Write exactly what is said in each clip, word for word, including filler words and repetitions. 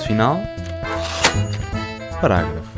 final, parágrafo.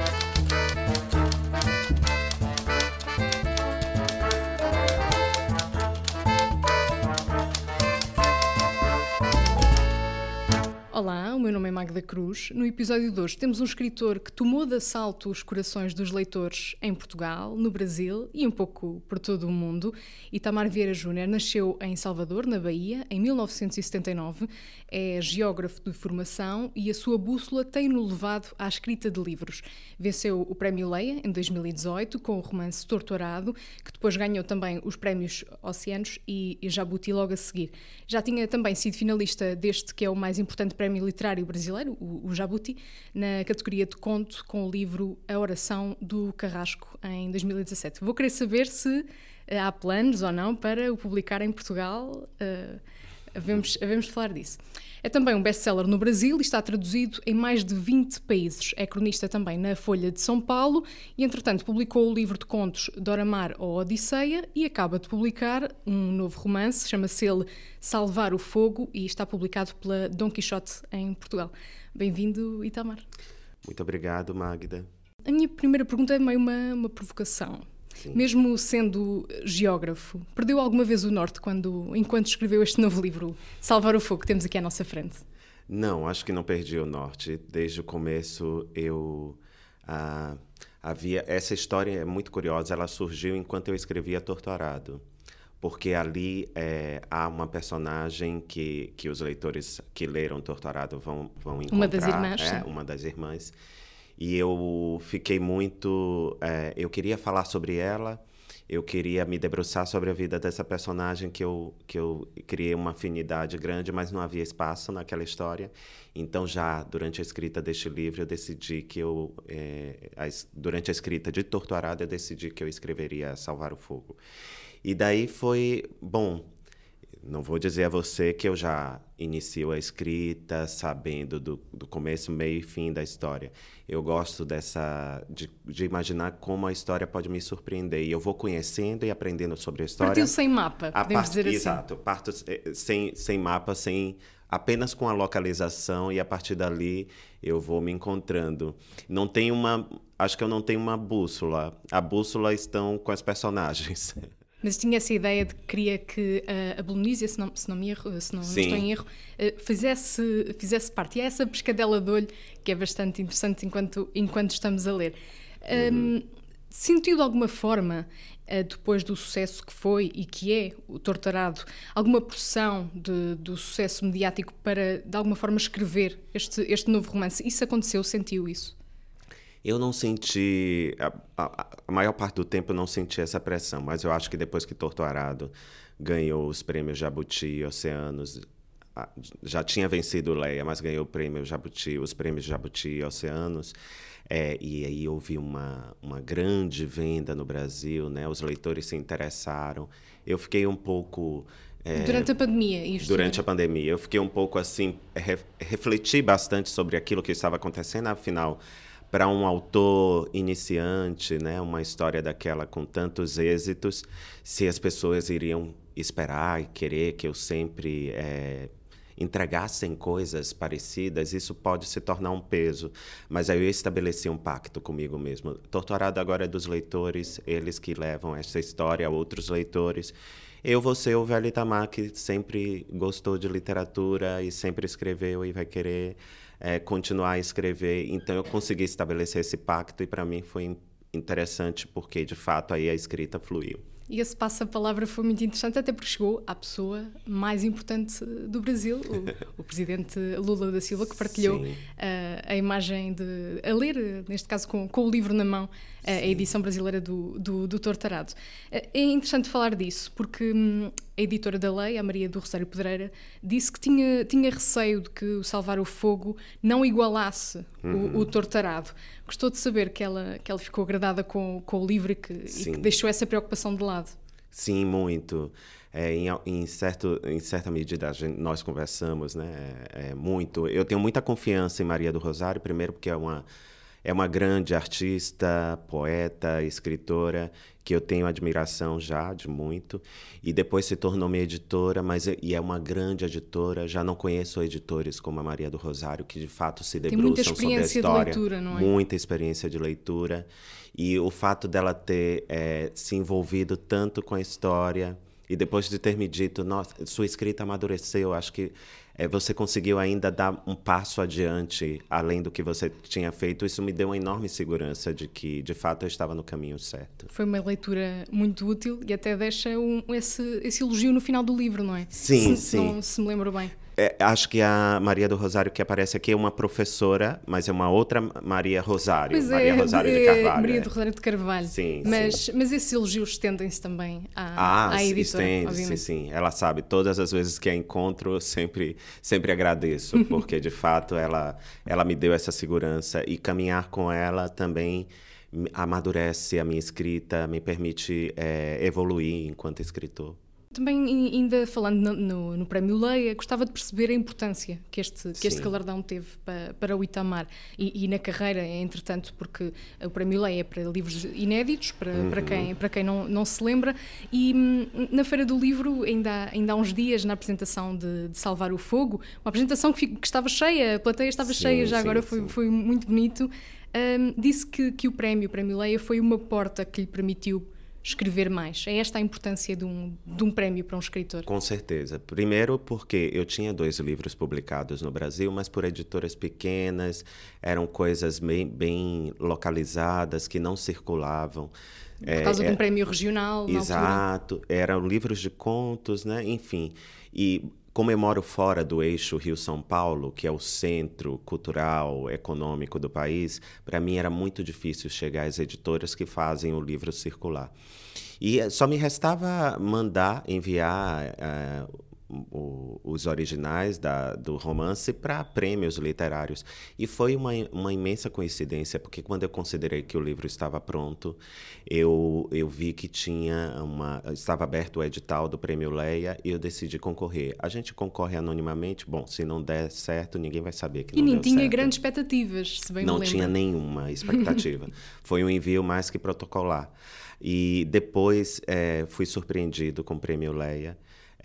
Olá, o meu nome é Magda Cruz. No episódio de hoje temos um escritor que tomou de assalto os corações dos leitores em Portugal, no Brasil e um pouco por todo o mundo. Itamar Vieira Júnior nasceu em Salvador, na Bahia, em mil novecentos e setenta e nove. É geógrafo de formação e a sua bússola tem-no levado à escrita de livros. Venceu o Prémio Leia em dois mil e dezoito com o romance Torturado, que depois ganhou também os prémios Oceanos e Jabuti logo a seguir. Já tinha também sido finalista deste que é o mais importante prémio literário brasileiro, o, o Jabuti, na categoria de conto, com o livro A Oração do Carrasco, em dois mil e dezassete. Vou querer saber se uh, há planos ou não para o publicar em Portugal. Uh, havemos, havemos de falar disso. É também um best-seller no Brasil e está traduzido em mais de vinte países. É cronista também na Folha de São Paulo e, entretanto, publicou o livro de contos Dora Maar ou Odisseia e acaba de publicar um novo romance, chama-se ele Salvar o Fogo e está publicado pela Dom Quixote em Portugal. Bem-vindo, Itamar. Muito obrigado, Magda. A minha primeira pergunta é meio uma, uma provocação. Sim. Mesmo sendo geógrafo, perdeu alguma vez o norte quando, enquanto escreveu este novo livro, Salvar o Fogo, que temos aqui à nossa frente? Não, acho que não perdi o norte. Desde o começo eu ah, havia... Essa história é muito curiosa, ela surgiu enquanto eu escrevia Torturado. Porque ali é, há uma personagem que, que os leitores que leram Torturado vão, vão encontrar. Uma das irmãs. É, uma das irmãs. E eu fiquei muito... É, eu queria falar sobre ela, eu queria me debruçar sobre a vida dessa personagem que eu, que eu criei uma afinidade grande, mas não havia espaço naquela história. Então, já durante a escrita deste livro, eu decidi que eu... É, a, durante a escrita de Torturado, eu decidi que eu escreveria Salvar o Fogo. E daí foi... Bom, não vou dizer a você que eu já inicio a escrita sabendo do, do começo, meio e fim da história. Eu gosto dessa de, de imaginar como a história pode me surpreender. E eu vou conhecendo e aprendendo sobre a história. Partiu sem mapa, podemos part... dizer assim. Exato, parto sem, sem mapa, sem, apenas com a localização, e a partir dali eu vou me encontrando. Não tem uma... Acho que eu não tenho uma bússola. A bússola estão com as personagens. Mas tinha essa ideia de que queria que uh, a Bolonísia, se não, se não me erro, se não, não estou em erro, uh, fizesse, fizesse parte. E é essa pescadela de olho que é bastante interessante enquanto, enquanto estamos a ler. Um, uhum. Sentiu de alguma forma, uh, depois do sucesso que foi e que é o Torturado, alguma pressão de, do sucesso mediático para, de alguma forma, escrever este, este novo romance? Isso aconteceu? Sentiu isso? Eu não senti, a, a, a maior parte do tempo eu não senti essa pressão, mas eu acho que depois que Torturado ganhou os prêmios Jabuti e Oceanos, já tinha vencido o Leia, mas ganhou o prêmio Jabuti, os prêmios Jabuti e Oceanos, é, e aí houve uma, uma grande venda no Brasil, né? Os leitores se interessaram. Eu fiquei um pouco... É, durante a pandemia, isto? Durante a pandemia. Eu fiquei um pouco assim, re, refleti bastante sobre aquilo que estava acontecendo, afinal... Para um autor iniciante, né, uma história daquela com tantos êxitos, se as pessoas iriam esperar e querer que eu sempre é, entregassem coisas parecidas, isso pode se tornar um peso. Mas aí eu estabeleci um pacto comigo mesmo. Torturado agora é dos leitores, eles que levam essa história a outros leitores. Eu vou ser o velho Itamar que sempre gostou de literatura e sempre escreveu e vai querer... É, continuar a escrever. Então, eu consegui estabelecer esse pacto e, para mim, foi interessante porque, de fato, aí a escrita fluiu. E esse passo-a-palavra foi muito interessante, até porque chegou à pessoa mais importante do Brasil, o, o presidente Lula da Silva, que partilhou uh, a imagem de... a ler, neste caso, com, com o livro na mão, uh, a edição brasileira do, do, do Torturado. Uh, é interessante falar disso, porque hum, a editora da Lei, a Maria do Rosário Pedreira, disse que tinha, tinha receio de que o Salvar o Fogo não igualasse uhum. o, o Torturado. Gostou de saber que ela, que ela ficou agradada com, com o livro e que, e que deixou essa preocupação de lado. Sim, muito. É, em, em, certo, em certa medida, a gente, nós conversamos, né? É, é, muito. Eu tenho muita confiança em Maria do Rosário, primeiro porque é uma, é uma grande artista, poeta, escritora, que eu tenho admiração já de muito, e depois se tornou minha editora, mas é, e é uma grande editora. Já não conheço editores como a Maria do Rosário, que de fato se debruçam sobre a história. Tem muita experiência de leitura, não é? Muita experiência de leitura. E o fato dela ter é, se envolvido tanto com a história, e depois de ter me dito, nossa, sua escrita amadureceu, acho que é, você conseguiu ainda dar um passo adiante, além do que você tinha feito. Isso me deu uma enorme segurança de que, de fato, eu estava no caminho certo. Foi uma leitura muito útil e até deixa um, esse, esse elogio no final do livro, não é? Sim, se, sim. Não, se me lembro bem. É, acho que a Maria do Rosário que aparece aqui é uma professora, mas é uma outra Maria Rosário. Pois Maria é, Rosário é, de Carvalho. Maria é. do Rosário de Carvalho. Sim, mas, sim. Mas esses elogios estendem-se também à, ah, à editora, estende, obviamente. Sim, sim. Ela sabe, todas as vezes que a encontro, sempre, sempre agradeço, porque de fato ela, ela me deu essa segurança, e caminhar com ela também amadurece a minha escrita, me permite é, evoluir enquanto escritor. Também, ainda falando no, no, no Prémio Leia, gostava de perceber a importância que este, que este galardão teve para, para o Itamar e, e na carreira, entretanto, porque o Prémio Leia é para livros inéditos, para, uhum. para quem, para quem não, não se lembra, e na Feira do Livro, ainda há, ainda há uns dias, na apresentação de, de Salvar o Fogo, uma apresentação que, fico, que estava cheia, a plateia estava sim, cheia, já sim, agora foi, foi muito bonito, um, disse que, que o prémio, o Prémio Leia, foi uma porta que lhe permitiu escrever mais. É esta a importância de um, de um prémio para um escritor? Com certeza. Primeiro porque eu tinha dois livros publicados no Brasil, mas por editoras pequenas, eram coisas bem, bem localizadas, que não circulavam. Por causa é, de um prémio regional, na exato, altura. Eram livros de contos, né? Enfim. E como eu moro fora do eixo Rio-São Paulo, que é o centro cultural, econômico do país, para mim era muito difícil chegar às editoras que fazem o livro circular. E só me restava mandar, enviar uh, o, os originais da, do romance para prêmios literários. E foi uma, uma imensa coincidência, porque quando eu considerei que o livro estava pronto, eu, eu vi que tinha uma, estava aberto o edital do Prêmio Leia e eu decidi concorrer. A gente concorre anonimamente, bom, se não der certo, ninguém vai saber que não deu certo. E nem tinha grandes expectativas, se bem me lembro. Não tinha nenhuma expectativa. Foi um envio mais que protocolar. E depois é, fui surpreendido com o Prêmio Leia.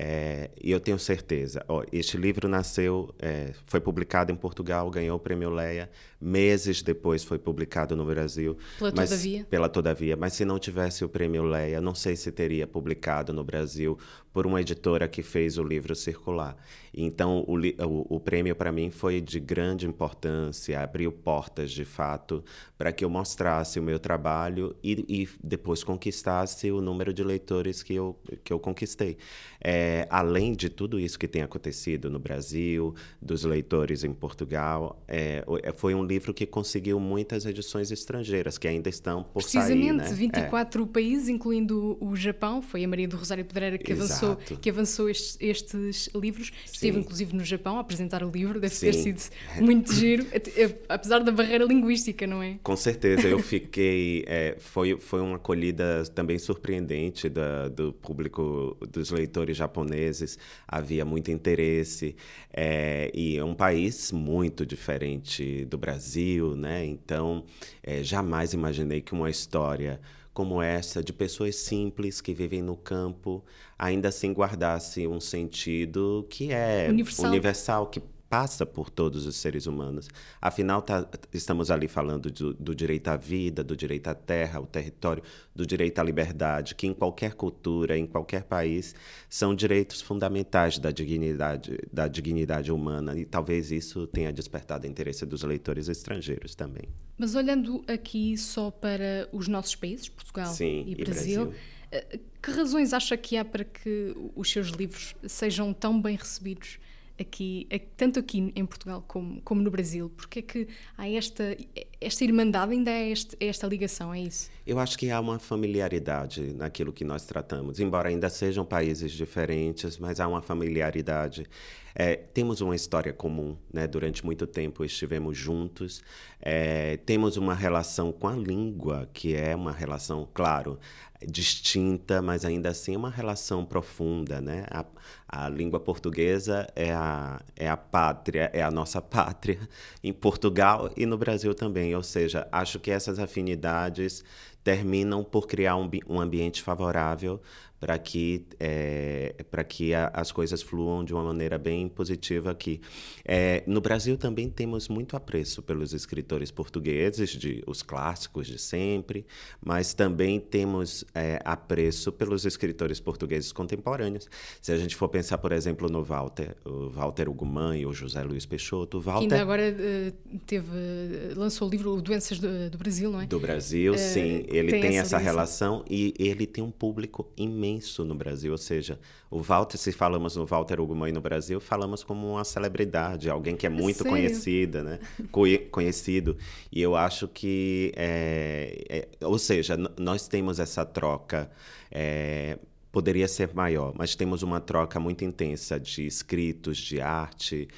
É, e eu tenho certeza, ó, este livro nasceu, é, foi publicado em Portugal, ganhou o Prêmio Leia, meses depois foi publicado no Brasil. Pela mas, Todavia? Pela Todavia, mas se não tivesse o Prêmio Leia, não sei se teria publicado no Brasil por uma editora que fez o livro circular. Então, o, o, o prêmio para mim foi de grande importância, abriu portas, de fato, para que eu mostrasse o meu trabalho e, e depois conquistasse o número de leitores que eu, que eu conquistei. É, além de tudo isso que tem acontecido no Brasil, dos leitores em Portugal, é, foi um livro que conseguiu muitas edições estrangeiras, que ainda estão por sair. Precisamente, né? vinte e quatro é. países, incluindo o Japão. Foi a Maria do Rosário Pedreira que Exato. avançou, que avançou estes, estes livros. Sim. Esteve, inclusive, no Japão a apresentar o livro. Deve Sim. ter sido muito giro, apesar da barreira linguística, não é? Com certeza, eu fiquei... É, foi, foi uma acolhida também surpreendente da, do público, dos leitores japoneses. Havia muito interesse. É, e é um país muito diferente do Brasil, né? Então, é, jamais imaginei que uma história como essa, de pessoas simples que vivem no campo, ainda assim guardasse um sentido que é universal, universal que passa por todos os seres humanos. Afinal, tá, estamos ali falando do, do direito à vida, do direito à terra, ao território, do direito à liberdade, que em qualquer cultura, em qualquer país, são direitos fundamentais da dignidade, da dignidade humana, e talvez isso tenha despertado o interesse dos leitores estrangeiros também. Mas olhando aqui só para os nossos países, Portugal Sim, e, e Brasil, Brasil, que razões acha que há para que os seus livros sejam tão bem recebidos aqui, tanto aqui em Portugal como, como no Brasil? Porque é que há esta, esta irmandade, ainda é este, esta ligação, é isso? Eu acho que há uma familiaridade naquilo que nós tratamos, embora ainda sejam países diferentes, mas há uma familiaridade. É, temos uma história comum, né? Durante muito tempo estivemos juntos, é, temos uma relação com a língua, que é uma relação, claro, distinta, mas ainda assim uma relação profunda, né? A, A língua portuguesa é a, é a pátria, é a nossa pátria em Portugal e no Brasil também. Ou seja, acho que essas afinidades terminam por criar um, um ambiente favorável para que, é, para que a, as coisas fluam de uma maneira bem positiva aqui. É, no Brasil também temos muito apreço pelos escritores portugueses, de, os clássicos de sempre, mas também temos é, apreço pelos escritores portugueses contemporâneos. Se a gente for pensar, por exemplo, no Walter, o Walter Ugumãe ou José Luiz Peixoto, o Walter... Que ainda agora uh, teve, lançou o livro Doenças do, do Brasil, não é? Do Brasil, uh, sim. Ele tem, tem essa, essa relação e ele tem um público imenso no Brasil, ou seja, o Walter, se falamos no Walter Ugumãe no Brasil, falamos como uma celebridade, alguém que é muito Sério? conhecida, né? Conhecido. E eu acho que, é, é, ou seja, nós temos essa troca, é, poderia ser maior, mas temos uma troca muito intensa de escritos, de arte,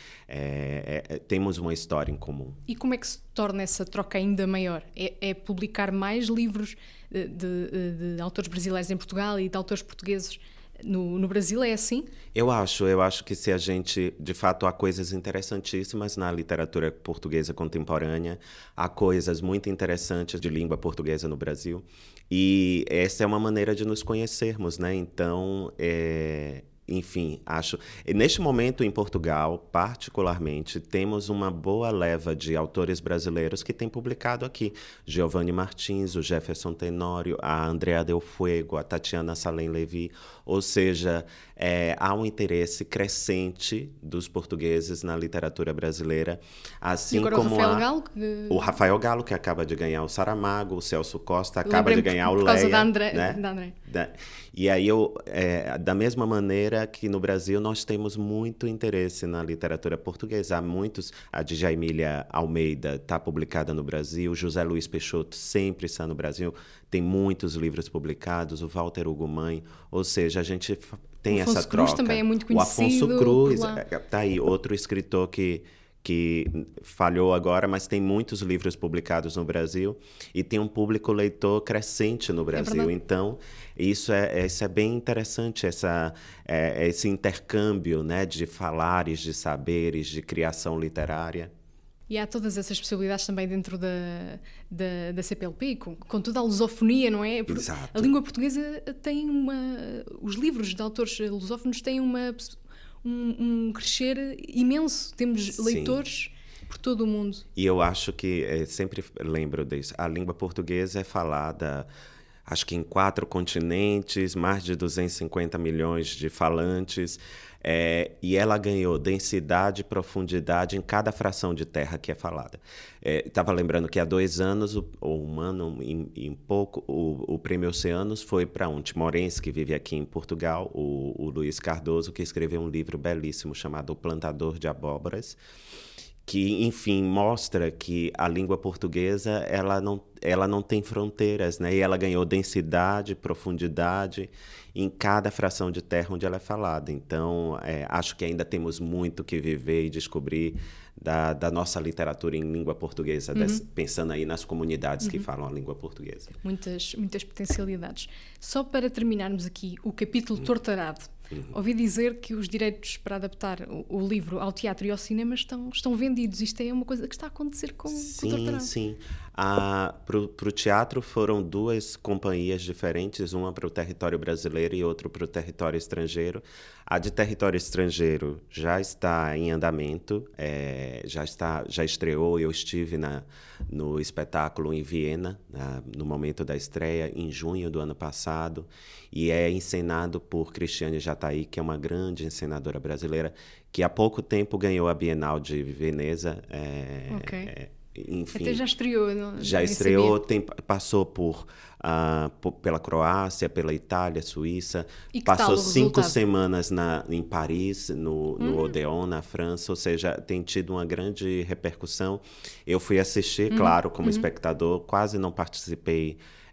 é, é, temos uma história em comum. E como é que se torna essa troca ainda maior? É, é publicar mais livros de, de, de autores brasileiros em Portugal e de autores portugueses no, no Brasil? É assim? Eu acho, eu acho que se a gente, de fato, há coisas interessantíssimas na literatura portuguesa contemporânea, há coisas muito interessantes de língua portuguesa no Brasil, e essa é uma maneira de nos conhecermos, né? Então, é... enfim, acho... Neste momento, em Portugal, particularmente, temos uma boa leva de autores brasileiros que têm publicado aqui. Giovanni Martins, o Jefferson Tenório, a Andrea Del Fuego, a Tatiana Salem Levi. Ou seja, é, há um interesse crescente dos portugueses na literatura brasileira. Assim e agora como o Rafael a... Galo? Que... O Rafael Galo, que acaba de ganhar o Saramago, o Celso Costa acaba de ganhar por, o por causa Leia. Da André, né? da André. Da... E aí, eu, é, da mesma maneira que no Brasil nós temos muito interesse na literatura portuguesa. Há muitos, a Djamília Almeida está publicada no Brasil, José Luiz Peixoto sempre está no Brasil, tem muitos livros publicados, o Walter Ugumãe, ou seja, a gente tem Afonso essa Cruz troca. Também é muito conhecido. O Afonso Cruz, está aí, outro escritor que... que falhou agora, mas tem muitos livros publicados no Brasil e tem um público leitor crescente no Brasil. É então, isso é, isso é bem interessante, essa, é, esse intercâmbio, né, de falares, de saberes, de criação literária. E há todas essas possibilidades também dentro da, da, da C P L P, com, com toda a lusofonia, não é? Porque Exato. A língua portuguesa tem uma... Os livros de autores lusófonos têm uma... Um, um crescer imenso. Temos Sim. leitores por todo o mundo. E eu acho que, é, sempre lembro disso, a língua portuguesa é falada, acho que em quatro continentes, mais de duzentos e cinquenta milhões de falantes, é, e ela ganhou densidade e profundidade em cada fração de terra que é falada. Estava é, lembrando que há dois anos, ou um ano e pouco, o, o Prêmio Oceanos foi para um timorense que vive aqui em Portugal, o, o Luiz Cardoso, que escreveu um livro belíssimo chamado O Plantador de Abóboras, que, enfim, mostra que a língua portuguesa ela não, ela não tem fronteiras, né? E ela ganhou densidade, profundidade em cada fração de terra onde ela é falada. Então, é, acho que ainda temos muito que viver e descobrir da, da nossa literatura em língua portuguesa, uhum. desse, pensando aí nas comunidades uhum. que falam a língua portuguesa. Muitas, muitas potencialidades. Só para terminarmos aqui o capítulo uhum. Tortarado, uhum. ouvi dizer que os direitos para adaptar o, o livro ao teatro e ao cinema estão, estão vendidos. Isto é uma coisa que está a acontecer com, sim, com o Tortarado. Sim, sim. Para o teatro foram duas companhias diferentes, uma para o território brasileiro e outra para o território estrangeiro. A de território estrangeiro já está em andamento, é, já, está, já estreou. Eu estive na, no espetáculo em Viena, na, no momento da estreia, em junho do ano passado, e é encenado por Cristiane Jataí, que é uma grande encenadora brasileira, que há pouco tempo ganhou a Bienal de Veneza. É, okay. é, Enfim, até já estreou. Não, já estreou, tem, passou por, uh, por, pela Croácia, pela Itália, Suíça. E que passou tal o cinco resultado? semanas na, em Paris, no, no hum. Odéon, na França. Ou seja, tem tido uma grande repercussão. Eu fui assistir, uhum. claro, como uhum. espectador. Quase não participei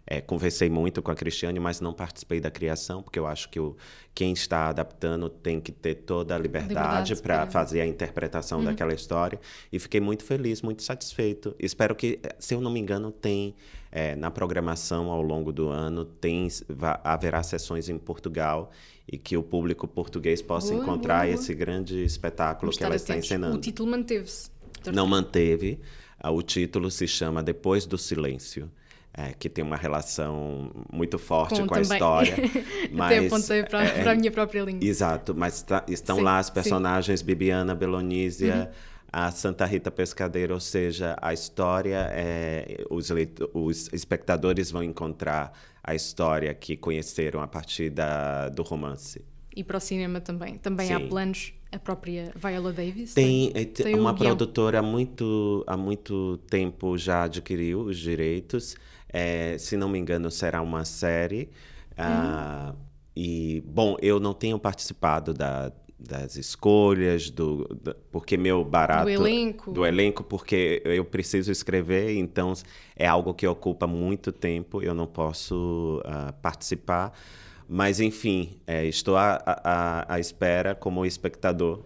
É, conversei muito com a Cristiane, mas não participei da criação, porque eu acho que o, quem está adaptando tem que ter toda a liberdade para fazer a interpretação uhum. daquela história. E fiquei muito feliz, muito satisfeito. Espero que, se eu não me engano, tem é, na programação ao longo do ano, tem, va, haverá sessões em Portugal e que o público português possa boa, encontrar boa, boa. esse grande espetáculo Vamos que ela está atentos. encenando. O título manteve-se? Não manteve. O título se chama Depois do Silêncio. É, que tem uma relação muito forte com, com a história. Mas, até apontei para, é, para a minha própria língua. Exato, mas tá, estão sim, lá as personagens sim. Bibiana Belonísia, uhum. a Santa Rita Pescadeira, ou seja, a história, é, os, os espectadores vão encontrar a história que conheceram a partir da, do romance. E para o cinema também. Também sim. há planos, a própria Viola Davis? Tem, tem, tem uma produtora há muito, há muito tempo já adquiriu os direitos. É, se não me engano, será uma série. Uhum. Ah, e, bom, eu não tenho participado da, das escolhas, do, do, porque meu barato... Do elenco. Do elenco, porque eu preciso escrever, então é algo que ocupa muito tempo, eu não posso uh, participar. Mas, enfim, é, estou à, à, à espera como espectador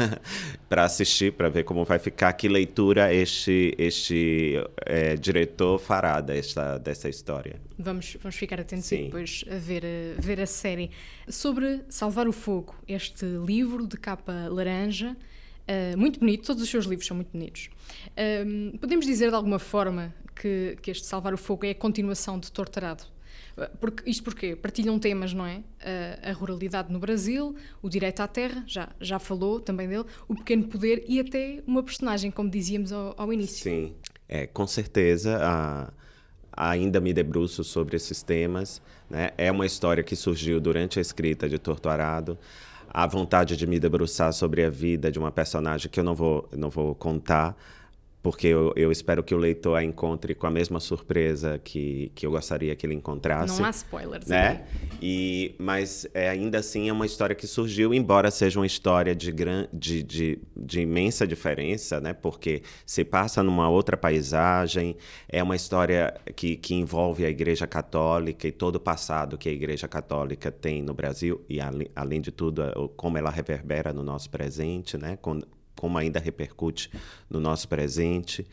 para assistir, para ver como vai ficar, que leitura este, este é, diretor fará desta, dessa história. Vamos, vamos ficar atentos Sim. e depois a ver, a ver a série. Sobre Salvar o Fogo, este livro de capa laranja, uh, muito bonito, todos os seus livros são muito bonitos. Uh, podemos dizer de alguma forma que, que este Salvar o Fogo é a continuação de Torturado? Porque, isto porque partilham temas, não é? A, a ruralidade no Brasil, o direito à terra, já, já falou também dele, o pequeno poder e até uma personagem, como dizíamos ao, ao início. Sim, é, com certeza a, ainda me debruço sobre esses temas, né? É uma história que surgiu durante a escrita de Torturado. A vontade de me debruçar sobre a vida de uma personagem que eu não vou, não vou contar, porque eu, eu espero que o leitor a encontre com a mesma surpresa que, que eu gostaria que ele encontrasse. Não há spoilers. Né? E, mas é, ainda assim é uma história que surgiu, embora seja uma história de, gran, de, de, de imensa diferença, né? Porque se passa numa outra paisagem, é uma história que, que envolve a Igreja Católica e todo o passado que a Igreja Católica tem no Brasil, e além, além de tudo, como ela reverbera no nosso presente, né? Com, como ainda repercute no nosso presente.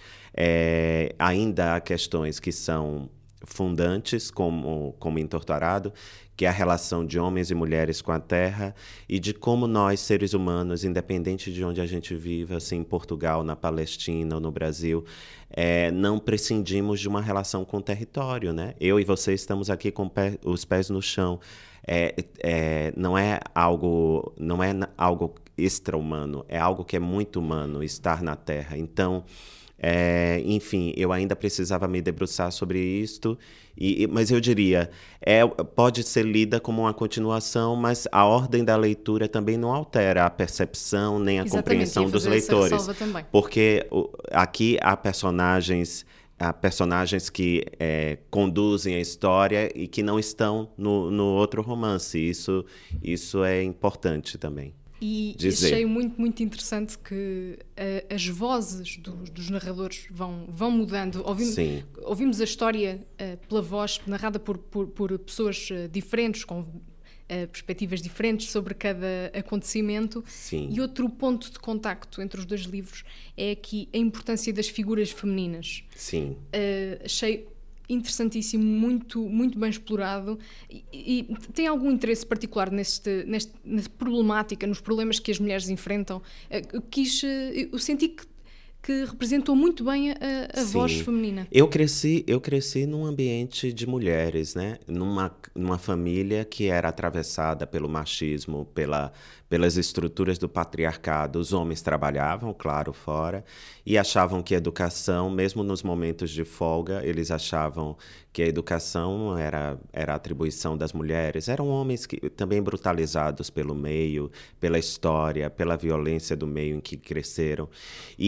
É, ainda há questões que são fundantes, como, como em Torturado, que é a relação de homens e mulheres com a terra e de como nós, seres humanos, independente de onde a gente viva, assim, em Portugal, na Palestina ou no Brasil, é, não prescindimos de uma relação com o território, né? Eu e você estamos aqui com pé, os pés no chão. É, é, não é algo, não é algo extra-humano, é algo que é muito humano, estar na Terra. Então, é, enfim, eu ainda precisava me debruçar sobre isto, e, mas eu diria, é, pode ser lida como uma continuação, mas a ordem da leitura também não altera a percepção nem a Exatamente, compreensão dos leitores. Porque o, aqui há personagens... Há personagens que é, conduzem a história e que não estão no, no outro romance. Isso, isso é importante também. E dizer. Achei muito, muito interessante que uh, as vozes do, dos narradores vão, vão mudando. Ouvimos, Sim. ouvimos a história uh, pela voz, narrada por, por, por pessoas uh, diferentes, com Uh, perspectivas diferentes sobre cada acontecimento. Sim. E outro ponto de contacto entre os dois livros é aqui a importância das figuras femininas. Sim. Uh, achei interessantíssimo, muito, muito bem explorado e, e tem algum interesse particular neste, neste, nesta problemática, nos problemas que as mulheres enfrentam. Uh, quis, uh, eu senti que que representou muito bem a, a voz feminina. Eu cresci, eu cresci num ambiente de mulheres, né? Numa, numa família que era atravessada pelo machismo, pela, pelas estruturas do patriarcado. Os homens trabalhavam, claro, fora, e achavam que a educação, mesmo nos momentos de folga, eles achavam que a educação era, era atribuição das mulheres. Eram homens que, também brutalizados pelo meio, pela história, pela violência do meio em que cresceram. E eu cresci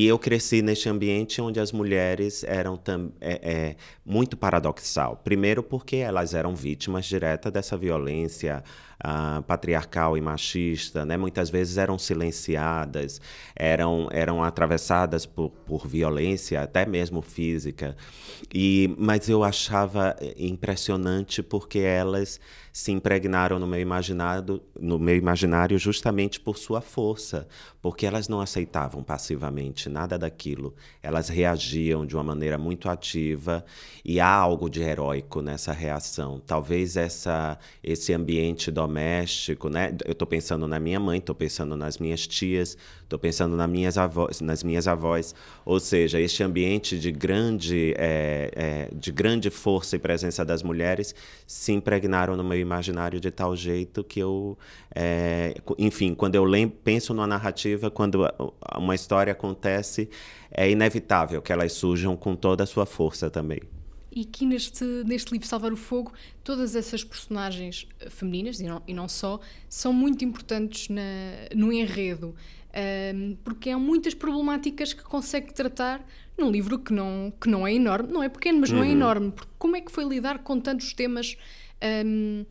cresci neste ambiente onde as mulheres eram tam, é, é, muito paradoxal. Primeiro porque elas eram vítimas diretas dessa violência uh, patriarcal e machista, né? Muitas vezes eram silenciadas, eram, eram atravessadas por, por violência, até mesmo física. E, mas eu achava impressionante porque elas se impregnaram no meu imaginário, no meu imaginário justamente por sua força, porque elas não aceitavam passivamente nada daquilo. Elas reagiam de uma maneira muito ativa e há algo de heróico nessa reação. Talvez essa, esse ambiente doméstico, né? Eu estou pensando na minha mãe, estou pensando nas minhas tias, estou pensando nas minhas avós, nas minhas avós. Ou seja, este ambiente de grande, é, é, de grande força e presença das mulheres se impregnaram no meu imaginário de tal jeito que eu, é, enfim, quando eu lembro, penso numa narrativa, quando uma história acontece, é inevitável que elas surjam com toda a sua força também. E aqui neste, neste livro Salvar o Fogo, todas essas personagens femininas, e não, e não só, são muito importantes na, no enredo, um, porque há muitas problemáticas que consegue tratar num livro que não, que não é enorme, não é pequeno, mas não é enorme, porque como é que foi lidar com tantos temas, um,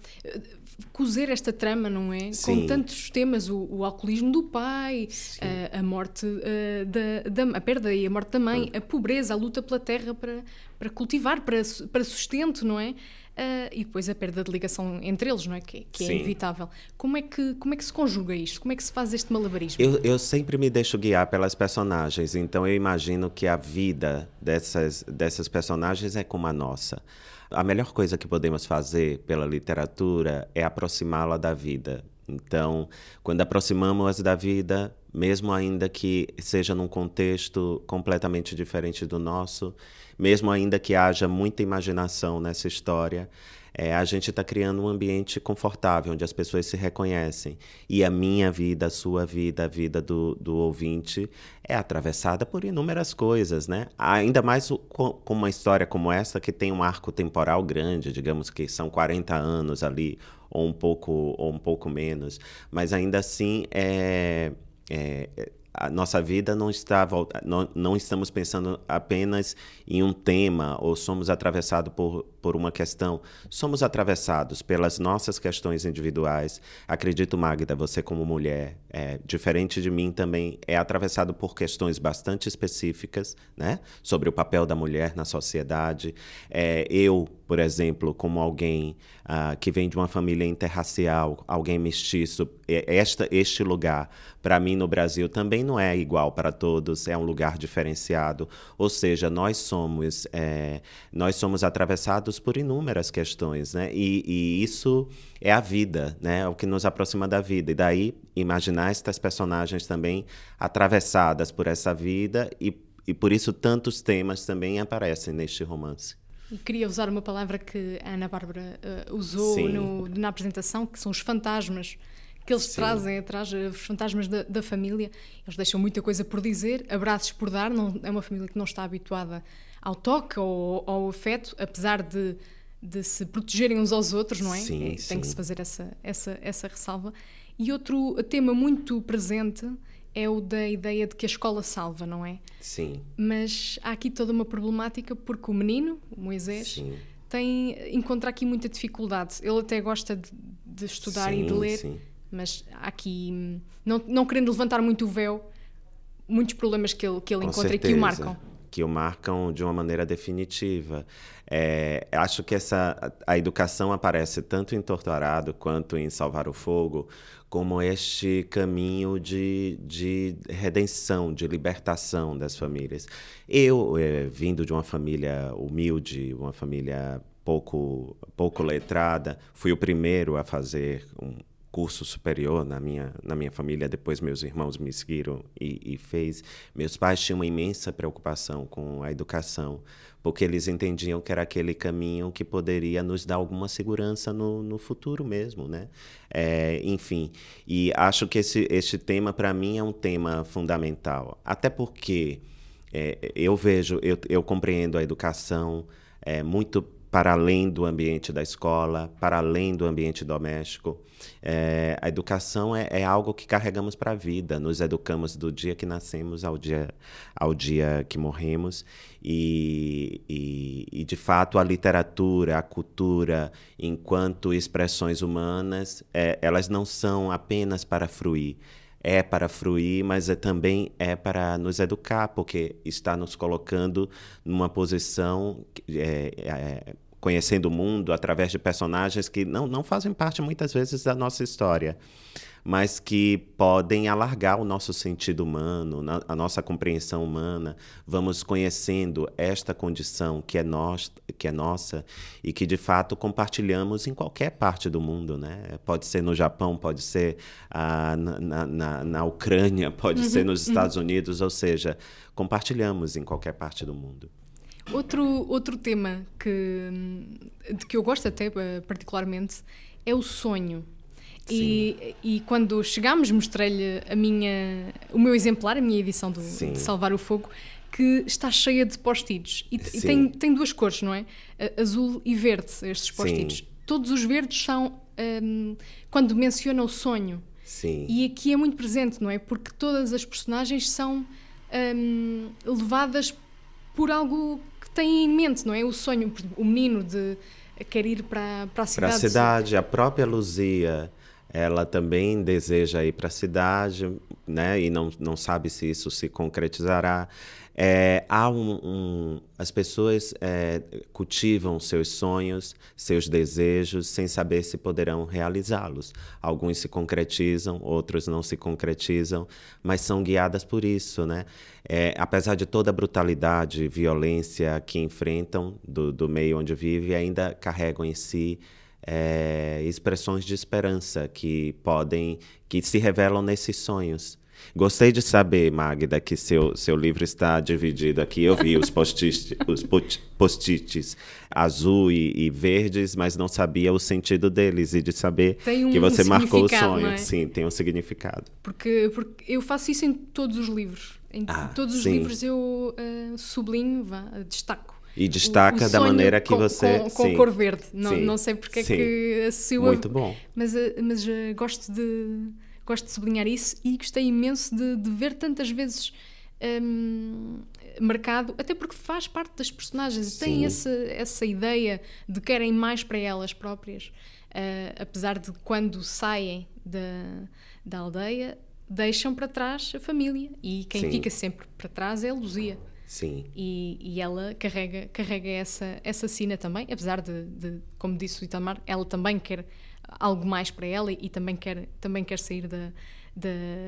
cozer esta trama, não é? Sim. Com tantos temas, o, o alcoolismo do pai, a, a morte, uh, da, da, a perda e a morte da mãe, a pobreza, a luta pela terra para, para cultivar, para, para sustento, não é? Uh, e depois a perda de ligação entre eles, não é? Que, que é inevitável. Como é que, como é que se conjuga isto? Como é que se faz este malabarismo? Eu, eu sempre me deixo guiar pelas personagens, então eu imagino que a vida dessas, dessas personagens é como a nossa. A melhor coisa que podemos fazer pela literatura é aproximá-la da vida. Então, quando aproximamos da vida, mesmo ainda que seja num contexto completamente diferente do nosso, mesmo ainda que haja muita imaginação nessa história, é, a gente está criando um ambiente confortável, onde as pessoas se reconhecem. E a minha vida, a sua vida, a vida do, do ouvinte é atravessada por inúmeras coisas, né? Ainda mais com, com uma história como essa, que tem um arco temporal grande, digamos que são quarenta anos ali, ou um pouco, ou um pouco menos. Mas ainda assim, é, é, a nossa vida não está não, não estamos pensando apenas em um tema ou somos atravessados por, por uma questão. Somos atravessados pelas nossas questões individuais. Acredito, Magda, você como mulher, é, diferente de mim também, é atravessado por questões bastante específicas, né? Sobre o papel da mulher na sociedade. É, eu, por exemplo, como alguém uh, que vem de uma família interracial, alguém mestiço, esta, este lugar, para mim, no Brasil, também não é igual para todos, é um lugar diferenciado. Ou seja, nós somos, é, nós somos atravessados por inúmeras questões, né? E, e isso é a vida, né? É o que nos aproxima da vida. E daí, imaginar estas personagens também atravessadas por essa vida e, e por isso tantos temas também aparecem neste romance. E queria usar uma palavra que a Ana Bárbara uh, usou no, na apresentação, que são os fantasmas que eles Sim. trazem atrás, os fantasmas da, da família. Eles deixam muita coisa por dizer, abraços por dar. Não, é uma família que não está habituada ao toque ou ao afeto, apesar de, de se protegerem uns aos outros, não é? Sim, é sim. Tem que se fazer essa, essa, essa ressalva. E outro tema muito presente é o da ideia de que a escola salva, não é? Sim. Mas há aqui toda uma problemática porque o menino, o Moisés, sim. tem, encontra aqui muita dificuldade. Ele até gosta de, de estudar sim, e de ler, sim. mas há aqui, não, não querendo levantar muito o véu, muitos problemas que ele, que ele encontra certeza. E que o marcam. Que o marcam de uma maneira definitiva. É, acho que essa, a educação aparece tanto em Torturado quanto em Salvar o Fogo como este caminho de, de redenção, de libertação das famílias. Eu, é, vindo de uma família humilde, uma família pouco, pouco letrada, fui o primeiro a fazer um curso superior na minha, na minha família, depois meus irmãos me seguiram e, e fez. Meus pais tinham uma imensa preocupação com a educação, porque eles entendiam que era aquele caminho que poderia nos dar alguma segurança no, no futuro mesmo, né? É, enfim, e acho que esse, esse tema, para mim, é um tema fundamental, até porque é, eu vejo, eu, eu compreendo a educação é, muito para além do ambiente da escola, para além do ambiente doméstico. É, a educação é, é algo que carregamos para a vida, nos educamos do dia que nascemos ao dia, ao dia que morremos, e, e, e, de fato, a literatura, a cultura, enquanto expressões humanas, é, elas não são apenas para fruir, é para fruir, mas é, também é para nos educar, porque está nos colocando numa posição, é, é, conhecendo o mundo através de personagens que não, não fazem parte, muitas vezes, da nossa história, mas que podem alargar o nosso sentido humano, a nossa compreensão humana. Vamos conhecendo esta condição que é, nós, que é nossa e que, de fato, compartilhamos em qualquer parte do mundo, né? Pode ser no Japão, pode ser ah, na, na, na Ucrânia, pode uhum, ser nos Estados uhum. Unidos, ou seja, compartilhamos em qualquer parte do mundo. Outro, outro tema que, de que eu gosto até particularmente é o sonho. E, e quando chegámos, mostrei-lhe a minha, o meu exemplar, a minha edição do, de Salvar o Fogo, que está cheia de post-its. E, e tem, tem duas cores, não é? Azul e verde, estes post-its. Sim. Todos os verdes são um, quando menciona o sonho. Sim. E aqui é muito presente, não é? Porque todas as personagens são um, levadas por algo que têm em mente, não é? O sonho, o menino de quer ir para, para a cidade. Para a cidade, a própria Luzia, ela também deseja ir para a cidade, né? E não, não sabe se isso se concretizará. É, há um, um, as pessoas é, cultivam seus sonhos, seus desejos, sem saber se poderão realizá-los. Alguns se concretizam, outros não se concretizam, mas são guiadas por isso, né? É, apesar de toda a brutalidade e violência que enfrentam do, do meio onde vivem, ainda carregam em si É, expressões de esperança que podem, que se revelam nesses sonhos. Gostei de saber, Magda, que seu, seu livro está dividido aqui. Eu vi os post-its, os post-its azul e, e verdes, mas não sabia o sentido deles, e de saber um, que você um marcou o sonho. É? Sim, tem um significado. Porque, porque eu faço isso em todos os livros. Em ah, todos os sim. livros eu uh, sublinho, vá, destaco. E destaca o, o da maneira que com, você... Com, com cor verde. Não, não sei porque é que associou... Muito bom. Mas, mas uh, gosto, de, gosto de sublinhar isso, e gostei imenso de, de ver tantas vezes um, marcado, até porque faz parte das personagens. Tem essa, essa ideia de querem mais para elas próprias. Uh, apesar de quando saem da, da aldeia, deixam para trás a família. E quem Sim. fica sempre para trás é a Luzia. Sim. E, e ela carrega, carrega essa, essa sina também, apesar de, de, como disse o Itamar, ela também quer algo mais para ela, e também quer, também quer sair da, da,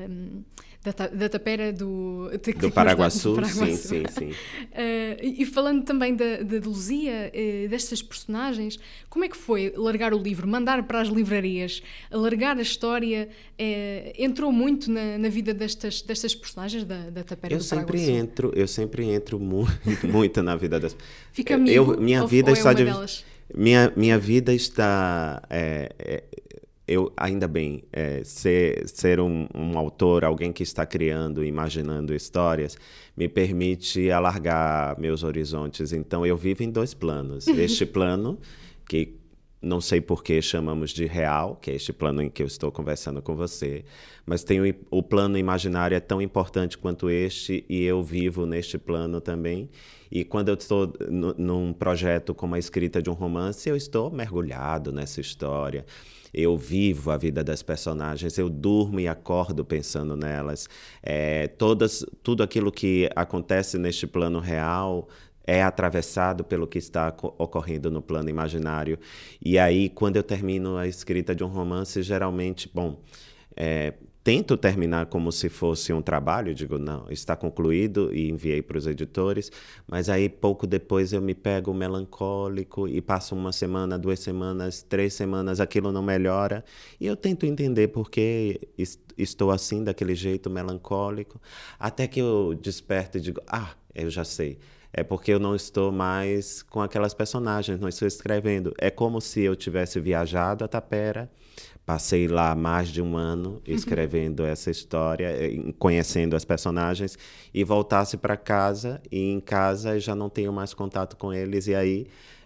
da, da tapera do, de, do Paraguaçu. Do Paraguaçu. Sim, sim, sim. Uh, e falando também da, da Luzia, uh, destas personagens, como é que foi largar o livro, mandar para as livrarias, largar a história? Uh, entrou muito na, na vida destas, destas personagens da, da tapera eu do sempre Paraguaçu? entro Eu sempre entro muito, muito na vida das... Fica amigo, eu, minha ou, vida ou está é uma de... delas? Minha, minha vida está... É, é, eu, ainda bem, é, ser, ser um, um autor, alguém que está criando, imaginando histórias, me permite alargar meus horizontes. Então, eu vivo em dois planos. Este plano, que não sei por que chamamos de real, que é este plano em que eu estou conversando com você, mas tem o, o plano imaginário é tão importante quanto este, e eu vivo neste plano também. E quando eu estou n- num projeto como a escrita de um romance, eu estou mergulhado nessa história. Eu vivo a vida das personagens, eu durmo e acordo pensando nelas. É, todas, tudo aquilo que acontece neste plano real é atravessado pelo que está ocorrendo no plano imaginário. E aí, quando eu termino a escrita de um romance, geralmente, bom, é, tento terminar como se fosse um trabalho, digo, não, está concluído, e enviei para os editores, mas aí pouco depois eu me pego melancólico e passo uma semana, duas semanas, três semanas, aquilo não melhora, e eu tento entender por que estou assim, daquele jeito melancólico, até que eu desperto e digo, ah, eu já sei. É porque eu não estou mais com aquelas personagens, não estou escrevendo. É como se eu tivesse viajado a Tapera, passei lá mais de um ano escrevendo uhum. essa história, conhecendo as personagens, e voltasse para casa, e em casa já não tenho mais contato com eles, e aí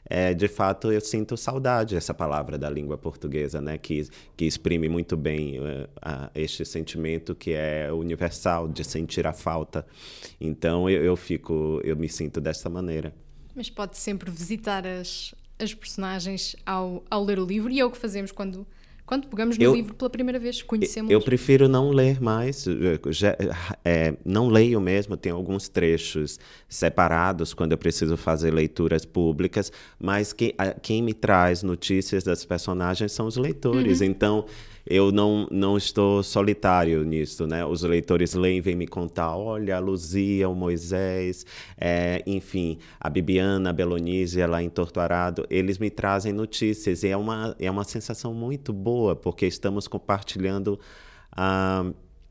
é, de fato, eu sinto saudade dessa palavra da língua portuguesa, né? Que, que exprime muito bem uh, uh, este sentimento que é universal, de sentir a falta. Então, eu, eu fico, eu me sinto dessa maneira. Mas pode sempre visitar as, as personagens ao, ao ler o livro, e é o que fazemos quando... Quando pegamos no eu, livro pela primeira vez, conhecemos... Eu prefiro não ler mais, já, é, não leio mesmo, tem alguns trechos separados quando eu preciso fazer leituras públicas, mas que, a, quem me traz notícias das personagens são os leitores, uhum. Então eu não, não estou solitário nisso, né? Os leitores leem, vêm me contar, olha, a Luzia, o Moisés, é, enfim, a Bibiana, a Belonise, lá em Torto Arado, eles me trazem notícias, e é uma, é uma sensação muito boa, porque estamos compartilhando ah,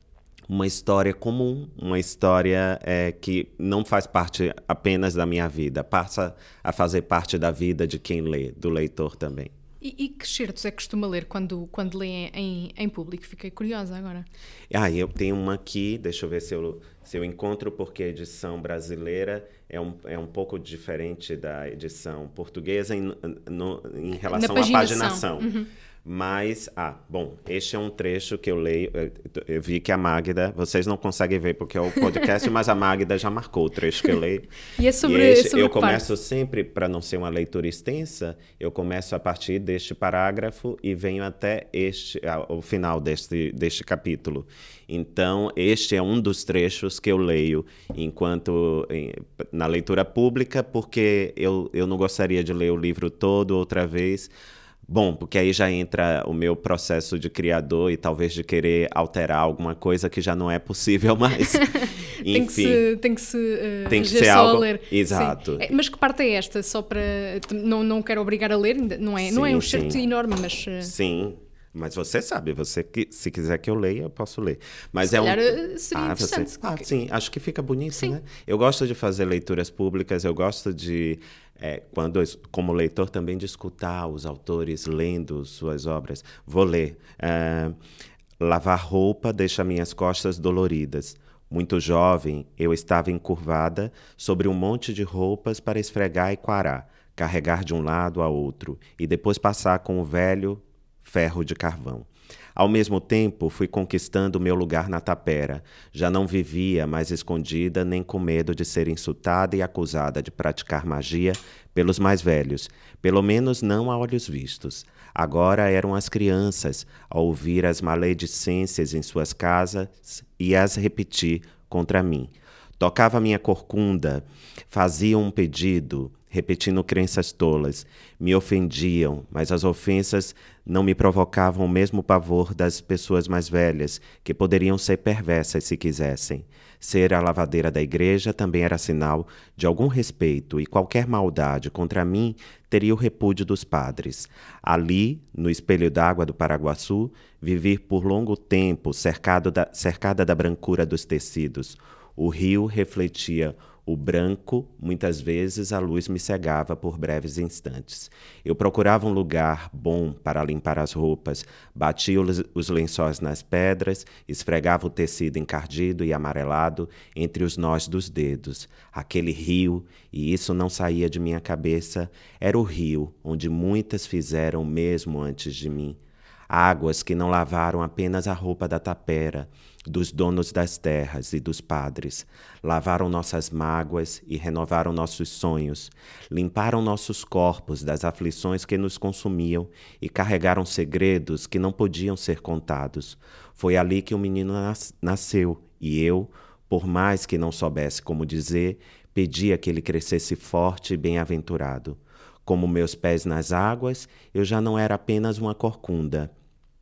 uma história comum, uma história é, que não faz parte apenas da minha vida, passa a fazer parte da vida de quem lê, do leitor também. E, e que certos é que costuma ler quando, quando lê em, em público? Fiquei curiosa agora. Ah, eu tenho uma aqui, deixa eu ver se eu, se eu encontro, porque a edição brasileira é um, é um pouco diferente da edição portuguesa em, no, em relação à paginação. Uhum. Mas, ah, bom, este é um trecho que eu leio, eu, eu vi que a Magda, vocês não conseguem ver porque é o podcast, mas a Magda já marcou o trecho que eu leio. E é sobre, e este, sobre eu começo sempre, para não ser uma leitura extensa, eu começo a partir deste parágrafo e venho até este, o final deste, deste capítulo. Então, este é um dos trechos que eu leio enquanto em, na leitura pública, porque eu, eu não gostaria de ler o livro todo outra vez. Bom, porque aí já entra o meu processo de criador e talvez de querer alterar alguma coisa que já não é possível mais. tem Enfim. Que se, tem que se uh, tem que ser algo... ler. Exato. É, mas que parte é esta? Só para... Não, não quero obrigar a ler, não é, sim, não é um certo enorme, mas... Uh... Sim. Mas você sabe, você que, se quiser que eu leia, eu posso ler. Mas se é calhar um... seria ah, interessante. Você... Ah, sim, acho que fica bonito, sim. Né? Eu gosto de fazer leituras públicas, eu gosto de, é, quando, como leitor, também de escutar os autores lendo suas obras. Vou ler. Uh, Lavar roupa deixa minhas costas doloridas. Muito jovem, eu estava encurvada sobre um monte de roupas para esfregar e quarar, carregar de um lado a outro, e depois passar com o velho ferro de carvão. Ao mesmo tempo, fui conquistando meu lugar na tapera. Já não vivia mais escondida, nem com medo de ser insultada e acusada de praticar magia pelos mais velhos, pelo menos não a olhos vistos. Agora eram as crianças a ouvir as maledicências em suas casas e as repetir contra mim. Tocava minha corcunda, fazia um pedido, repetindo crenças tolas. Me ofendiam, mas as ofensas não me provocavam o mesmo pavor das pessoas mais velhas, que poderiam ser perversas se quisessem. Ser a lavadeira da igreja também era sinal de algum respeito, e qualquer maldade contra mim teria o repúdio dos padres. Ali, no espelho d'água do Paraguaçu, vivi por longo tempo cercado da, cercada da brancura dos tecidos. O rio refletia o branco, muitas vezes a luz me cegava por breves instantes. Eu procurava um lugar bom para limpar as roupas, batia os lençóis nas pedras, esfregava o tecido encardido e amarelado entre os nós dos dedos. Aquele rio, e isso não saía de minha cabeça, era o rio onde muitas fizeram mesmo antes de mim. Águas que não lavaram apenas a roupa da tapera, dos donos das terras e dos padres. Lavaram nossas mágoas e renovaram nossos sonhos. Limparam nossos corpos das aflições que nos consumiam e carregaram segredos que não podiam ser contados. Foi ali que o menino nas- nasceu e eu, por mais que não soubesse como dizer, pedia que ele crescesse forte e bem-aventurado. Como meus pés nas águas, eu já não era apenas uma corcunda,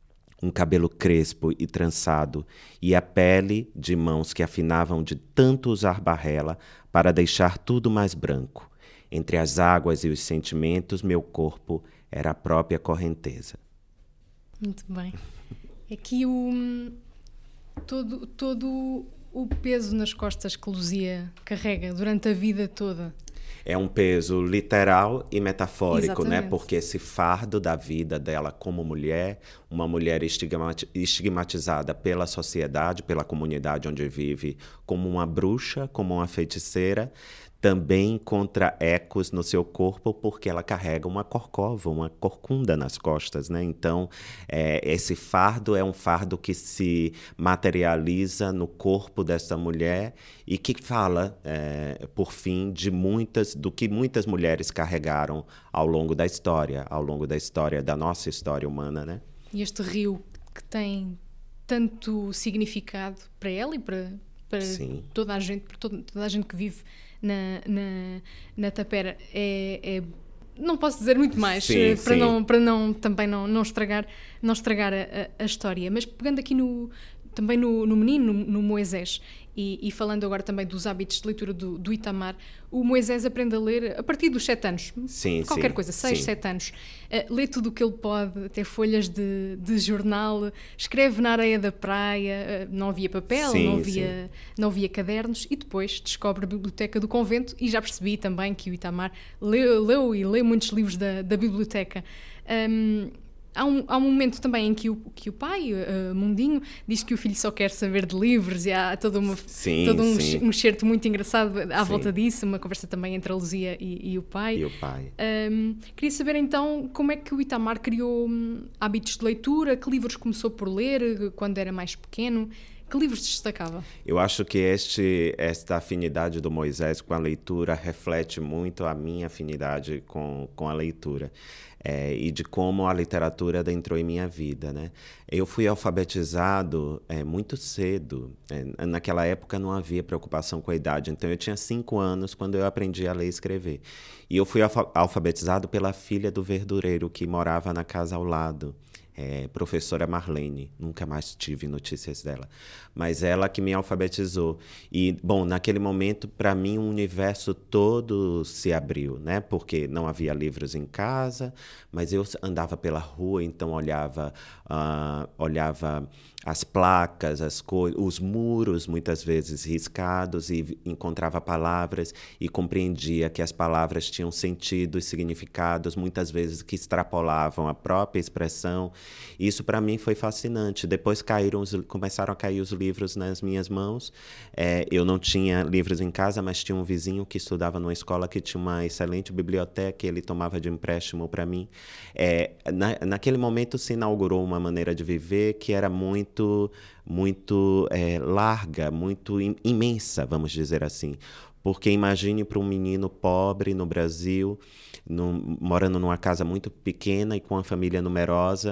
um cabelo crespo e trançado, e a pele de mãos que afinavam de tanto usar barrela para deixar tudo mais branco. Entre as águas e os sentimentos, meu corpo era a própria correnteza. Muito bem. Aqui o, todo, todo o peso nas costas que Luzia carrega durante a vida toda. É um peso literal e metafórico, Exatamente. né? Porque esse fardo da vida dela como mulher, uma mulher estigmati- estigmatizada pela sociedade, pela comunidade onde vive, como uma bruxa, como uma feiticeira, também encontra ecos no seu corpo porque ela carrega uma corcova, uma corcunda nas costas, né? Então, é, esse fardo é um fardo que se materializa no corpo dessa mulher e que fala, é, por fim, de muitas, do que muitas mulheres carregaram ao longo da história, ao longo da história, da nossa história humana, né? E este rio que tem tanto significado para ela e para, para toda a gente, para toda, toda a gente que vive na, na, na Tapera, é, é, não posso dizer muito mais, sim, para, sim. Não, para não, também não, não estragar, não estragar a, a história. Mas pegando aqui no, também no, no menino, no, no Moisés, e, e falando agora também dos hábitos de leitura do, do Itamar, o Moisés aprende a ler a partir dos sete anos. Sim, qualquer sim, coisa, seis, sim. sete anos. Uh, lê tudo o que ele pode, até folhas de, de jornal, escreve na areia da praia, uh, não havia papel, sim, não, havia, não havia cadernos, e depois descobre a biblioteca do convento, e já percebi também que o Itamar leu, leu e lê muitos livros da, da biblioteca. Um, Há um, há um momento também em que o, que o pai, uh, Mundinho, diz que o filho só quer saber de livros, e há todo, uma, sim, todo um, sim. um excerto muito engraçado à Sim. volta disso, uma conversa também entre a Luzia e, e o pai. E o pai. Um, queria saber então como é que o Itamar criou hum, hábitos de leitura, que livros começou por ler quando era mais pequeno, que livros destacava? Eu acho que este, esta afinidade do Moisés com a leitura reflete muito a minha afinidade com, com a leitura. É, e de como a literatura adentrou em minha vida, né? Eu fui alfabetizado é, muito cedo. É, naquela época não havia preocupação com a idade, então eu tinha cinco anos quando eu aprendi a ler e escrever. E eu fui alfa- alfabetizado pela filha do verdureiro que morava na casa ao lado. É, professora Marlene, nunca mais tive notícias dela, mas ela que me alfabetizou. E, bom, naquele momento, para mim, o universo todo se abriu, né? Porque não havia livros em casa, mas eu andava pela rua, então olhava, uh, olhava as placas, as coisas, os muros, muitas vezes riscados, e encontrava palavras e compreendia que as palavras tinham sentido e significados, muitas vezes que extrapolavam a própria expressão. Isso para mim foi fascinante. Depois caíram os, começaram a cair os livros nas minhas mãos. É, eu não tinha livros em casa, mas tinha um vizinho que estudava numa escola que tinha uma excelente biblioteca, e ele tomava de empréstimo para mim. É, na, naquele momento se inaugurou uma maneira de viver que era muito muito, muito é, larga, muito im- imensa, vamos dizer assim. Porque imagine para um menino pobre no Brasil, num, morando numa casa muito pequena e com uma família numerosa,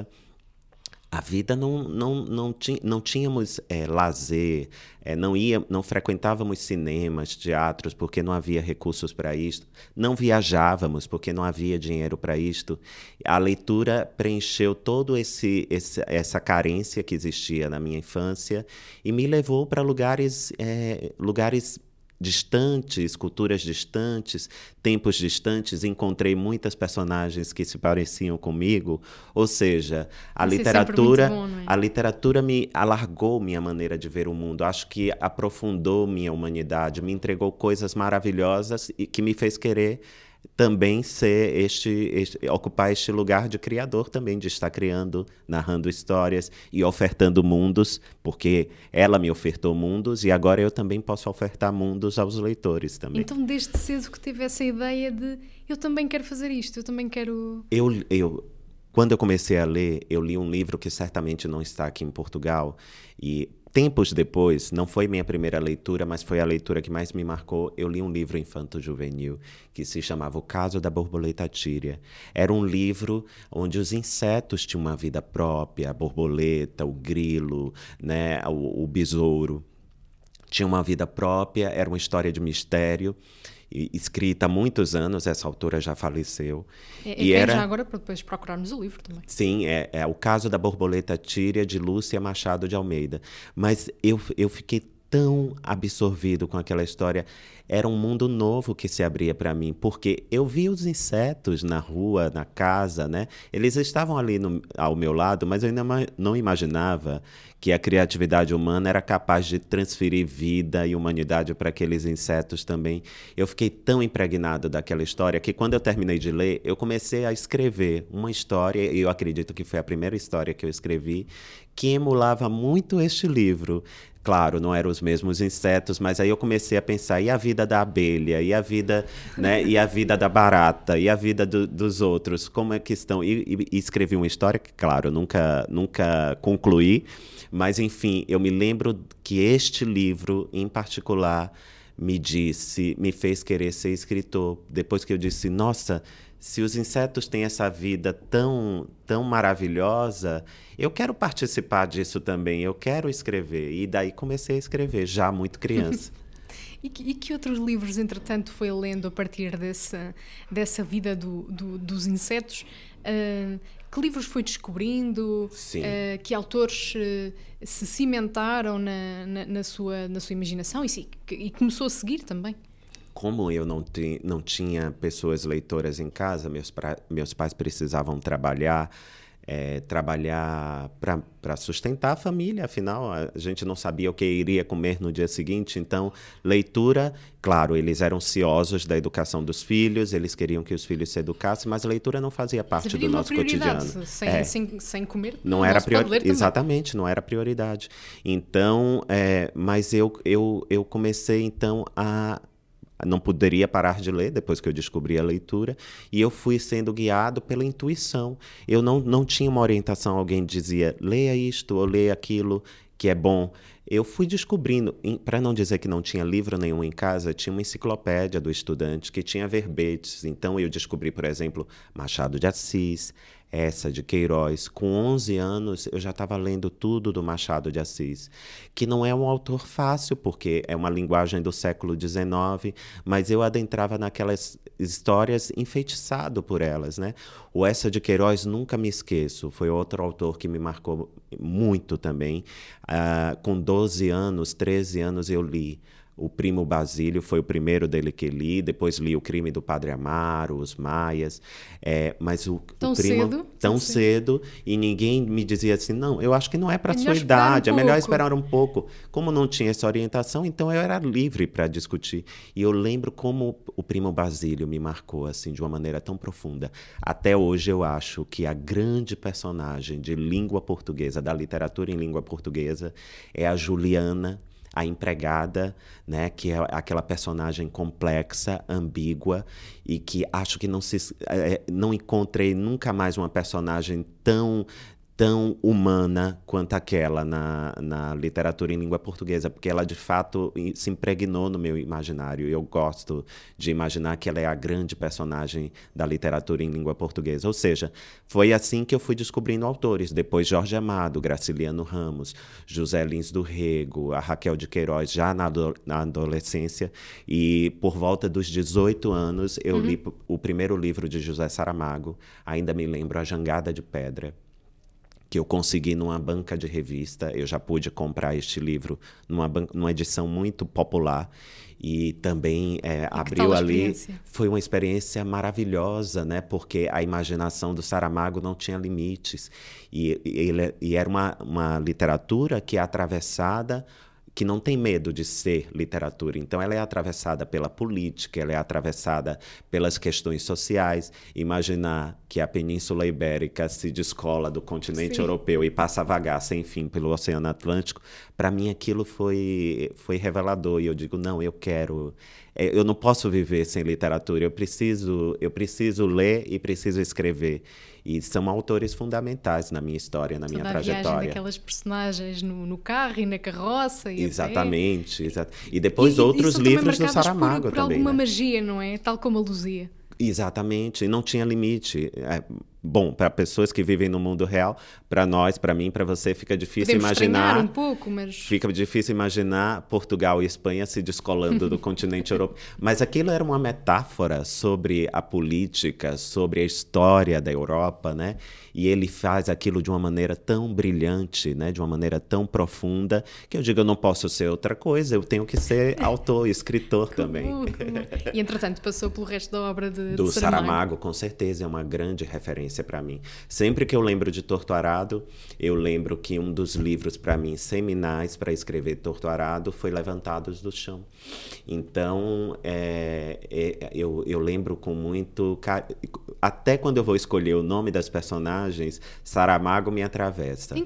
a vida não, não, não, ti, não tínhamos é, lazer, é, não, ia, não frequentávamos cinemas, teatros, porque não havia recursos para isto, não viajávamos, porque não havia dinheiro para isto. A leitura preencheu toda esse, esse, essa carência que existia na minha infância e me levou para lugares, é, lugares distantes, culturas distantes, tempos distantes. Encontrei muitas personagens que se pareciam comigo, ou seja, a Isso literatura, é sempre muito bom, não é? a literatura me alargou minha maneira de ver o mundo. Acho que aprofundou minha humanidade, me entregou coisas maravilhosas e que me fez querer também ser este, este, ocupar este lugar de criador também, de estar criando, narrando histórias e ofertando mundos, porque ela me ofertou mundos e agora eu também posso ofertar mundos aos leitores também. Então, desde cedo que teve essa ideia de eu também quero fazer isto, eu também quero... Eu, eu, quando eu comecei a ler, eu li um livro que certamente não está aqui em Portugal, e tempos depois, não foi minha primeira leitura, mas foi a leitura que mais me marcou. Eu li um livro infanto-juvenil que se chamava O Caso da Borboleta Tíria. Era um livro onde os insetos tinham uma vida própria, a borboleta, o grilo, né, o, o besouro. Tinha uma vida própria, era uma história de mistério, e, escrita há muitos anos, essa autora já faleceu. É, é e era... já agora para depois procurarmos o livro também. Sim, é, é O Caso da Borboleta Tíria, de Lúcia Machado de Almeida. Mas eu, eu fiquei tão absorvido com aquela história. Era um mundo novo que se abria para mim, porque eu via os insetos na rua, na casa, né? Eles estavam ali no, ao meu lado, mas eu ainda não imaginava que a criatividade humana era capaz de transferir vida e humanidade para aqueles insetos também. Eu fiquei tão impregnado daquela história que, quando eu terminei de ler, eu comecei a escrever uma história, e eu acredito que foi a primeira história que eu escrevi, que emulava muito este livro. Claro, não eram os mesmos insetos, mas aí eu comecei a pensar, e a vida da abelha, e a vida, né, e a vida da barata, e a vida do, dos outros, como é que estão? E, e, e escrevi uma história que, claro, nunca, nunca concluí, mas, enfim, eu me lembro que este livro, em particular, me disse, me fez querer ser escritor. Depois que eu disse, nossa, se os insetos têm essa vida tão, tão maravilhosa, eu quero participar disso também, eu quero escrever. E daí comecei a escrever, já muito criança. E que, e que outros livros, entretanto, foi lendo a partir dessa, dessa vida do, do, dos insetos? Uh, que livros foi descobrindo? Uh, que autores uh, se cimentaram na, na, na, sua, na sua imaginação e, se, e começou a seguir também? Como eu não, ti, não tinha pessoas leitoras em casa, meus, pra, meus pais precisavam trabalhar, é, trabalhar para sustentar a família, afinal, a gente não sabia o que iria comer no dia seguinte. Então, leitura, claro, eles eram ciosos da educação dos filhos, eles queriam que os filhos se educassem, mas leitura não fazia parte do nosso cotidiano. Sem, é. sem, sem comer, não, não era prioridade. Exatamente, não era prioridade. Então, é, mas eu, eu, eu comecei, então, a... Não poderia parar de ler depois que eu descobri a leitura, e eu fui sendo guiado pela intuição. Eu não, não tinha uma orientação, alguém dizia, leia isto ou leia aquilo que é bom. Eu fui descobrindo, para não dizer que não tinha livro nenhum em casa, tinha uma enciclopédia do estudante que tinha verbetes. Então eu descobri, por exemplo, Machado de Assis, essa de Queiroz. Com onze anos, eu já estava lendo tudo do Machado de Assis, que não é um autor fácil, porque é uma linguagem do século dezenove, mas eu adentrava naquelas histórias enfeitiçado por elas, né? O Essa de Queiroz, nunca me esqueço, foi outro autor que me marcou muito também. Uh, com doze anos, treze anos, eu li O Primo Basílio, foi o primeiro dele que li, depois li O Crime do Padre Amaro, Os Maias, é, mas o, tão o Primo... Cedo, tão tão cedo, e ninguém me dizia assim, não, eu acho que não é para a é sua idade, um é melhor pouco. esperar um pouco. Como não tinha essa orientação, então eu era livre para discutir. E eu lembro como O Primo Basílio me marcou assim, de uma maneira tão profunda. Até hoje eu acho que a grande personagem de língua portuguesa, da literatura em língua portuguesa, é a Juliana, a empregada, né, que é aquela personagem complexa, ambígua, e que acho que não, se, é, não encontrei nunca mais uma personagem tão, tão humana quanto aquela na, na literatura em língua portuguesa, porque ela, de fato, se impregnou no meu imaginário. Eu gosto de imaginar que ela é a grande personagem da literatura em língua portuguesa. Ou seja, foi assim que eu fui descobrindo autores. Depois Jorge Amado, Graciliano Ramos, José Lins do Rego, a Raquel de Queiroz, já na, ado- na adolescência. E, por volta dos dezoito anos, eu uhum. li o primeiro livro de José Saramago, ainda me lembro, A Jangada de Pedra, que eu consegui numa banca de revista. Eu já pude comprar este livro numa, ban- numa edição muito popular, e também é, abriu ali... Foi uma experiência maravilhosa, né? Porque a imaginação do Saramago não tinha limites. E, e, ele, e era uma, uma literatura que é atravessada, que não tem medo de ser literatura. Então, ela é atravessada pela política, ela é atravessada pelas questões sociais. Imaginar que a Península Ibérica se descola do continente Sim. europeu e passa a vagar sem fim pelo Oceano Atlântico, para mim aquilo foi, foi revelador. E eu digo, não, eu quero... Eu não posso viver sem literatura, eu preciso, eu preciso ler e preciso escrever. E são autores fundamentais na minha história, na minha Toda trajetória. A viagem daquelas personagens no, no carro e na carroça. E Exatamente. Exat... E depois e, outros e livros do Saramago por, por também. alguma né? magia, não é? Tal como a Luzia. Exatamente, e não tinha limite. É, bom, para pessoas que vivem no mundo real, para nós, para mim, para você, fica difícil Podemos imaginar... um pouco, mas... Fica difícil imaginar Portugal e Espanha se descolando do continente europeu. Mas aquilo era uma metáfora sobre a política, sobre a história da Europa, né? E ele faz aquilo de uma maneira tão brilhante, né? De uma maneira tão profunda, que eu digo, eu não posso ser outra coisa, eu tenho que ser autor, escritor também. E, entretanto, passou pelo resto da obra de, Do de Saramago. Saramago, com certeza, é uma grande referência para mim. Sempre que eu lembro de Torto Arado, eu lembro que um dos livros, para mim, seminais para escrever Torto Arado foi Levantados do Chão. Então, é, é, eu, eu lembro com muito... Até quando eu vou escolher o nome das personagens, Saramago me atravessa. Então...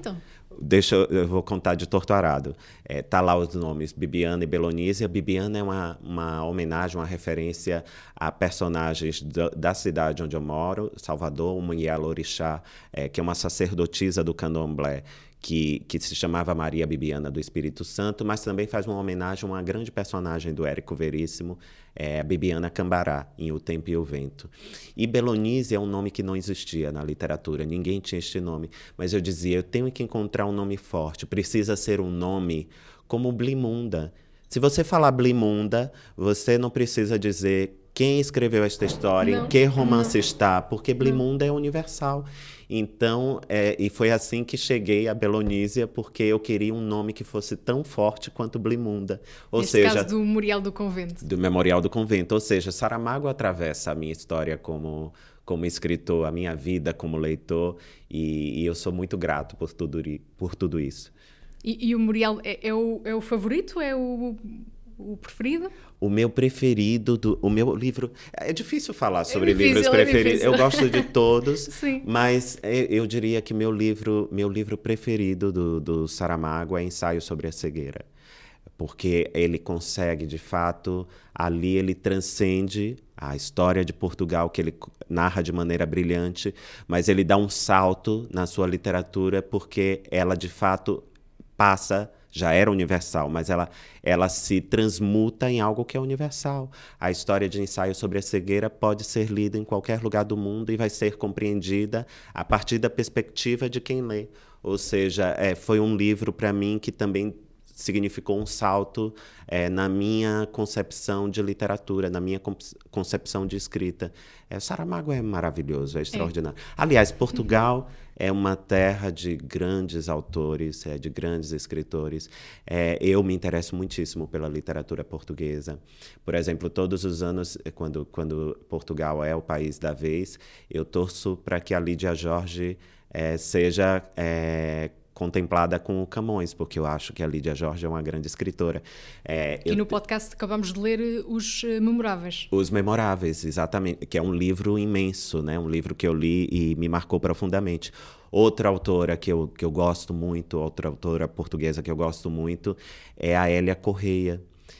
Deixa eu, eu vou contar de torto arado. É, tá lá os nomes, Bibiana e Belonísia. Bibiana é uma, uma homenagem, uma referência a personagens da, da cidade onde eu moro, Salvador, uma Ialorixá, é, que é uma sacerdotisa do candomblé, que, que se chamava Maria Bibiana do Espírito Santo, mas também faz uma homenagem a uma grande personagem do Érico Veríssimo, é a Bibiana Cambará, em O Tempo e o Vento. E Belonísia é um nome que não existia na literatura, ninguém tinha este nome. Mas eu dizia, eu tenho que encontrar um nome forte, precisa ser um nome como Blimunda. Se você falar Blimunda, você não precisa dizer quem escreveu esta história, não, em que romance não. está, porque Blimunda é universal. Então, é, e foi assim que cheguei a Belonísia, porque eu queria um nome que fosse tão forte quanto Blimunda. Ou Neste seja, caso do Memorial do Convento. Do Memorial do Convento. Ou seja, Saramago atravessa a minha história como, como escritor, a minha vida como leitor, e, e eu sou muito grato por tudo, por tudo isso. E, e o Memorial é, é, o, é o favorito? É o... O preferido? O meu preferido, do, o meu livro... É difícil falar sobre é difícil, livros preferidos. É eu gosto de todos, Sim. mas eu diria que meu livro, meu livro preferido do, do Saramago é Ensaio sobre a Cegueira. Porque ele consegue, de fato, ali ele transcende a história de Portugal, que ele narra de maneira brilhante, mas ele dá um salto na sua literatura, porque ela, de fato, passa... já era universal, mas ela, ela se transmuta em algo que é universal. A história de Ensaio sobre a Cegueira pode ser lida em qualquer lugar do mundo e vai ser compreendida a partir da perspectiva de quem lê. Ou seja, é, foi um livro, para mim, que também significou um salto é, na minha concepção de literatura, na minha concepção de escrita. É, Saramago é maravilhoso, é extraordinário. É. Aliás, Portugal é uma terra de grandes autores, é, de grandes escritores. É, eu me interesso muitíssimo pela literatura portuguesa. Por exemplo, todos os anos, quando, quando Portugal é o país da vez, eu torço para que a Lídia Jorge é, seja... É, contemplada com o Camões, porque eu acho que a Lídia Jorge é uma grande escritora. É, e eu... no podcast acabamos de ler Os Memoráveis. Os Memoráveis, exatamente, que é um livro imenso, né? Um livro que eu li e me marcou profundamente. Outra autora que eu, que eu gosto muito, outra autora portuguesa que eu gosto muito, é a Hélia Correia.